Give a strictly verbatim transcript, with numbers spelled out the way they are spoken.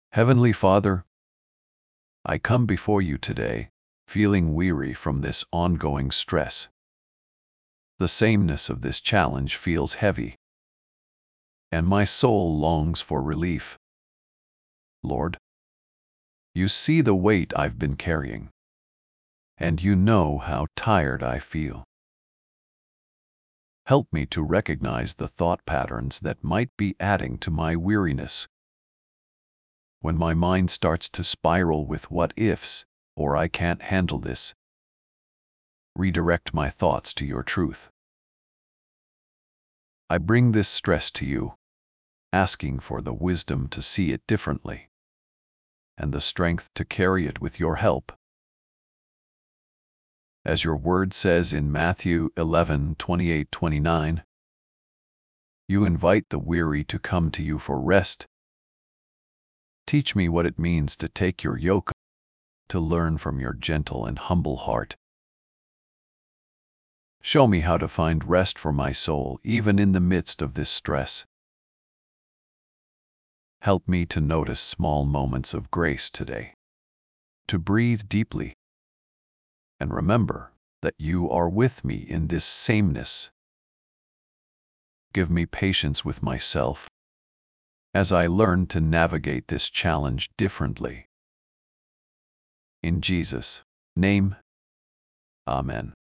Heavenly Father, I come before you today, feeling weary from this ongoing stress. The sameness of this challenge feels heavy, and my soul longs for relief. Lord, you see the weight I've been carrying, and you know how tired I feel. Help me to recognize the thought patterns that might be adding to my weariness. When my mind starts to spiral with what-ifs, or I can't handle this, redirect my thoughts to your truth. I bring this stress to you, asking for the wisdom to see it differently, and the strength to carry it with your help. As your word says in Matthew eleven twenty-eight to twenty-nine, you invite the weary to come to you for rest. Teach me what it means to take your yoke, to learn from your gentle and humble heart. Show me how to find rest for my soul even in the midst of this stress. Help me to notice small moments of grace today, to breathe deeply, and remember that you are with me in this sameness. Give me patience with myself as I learn to navigate this challenge differently. In Jesus' name, Amen.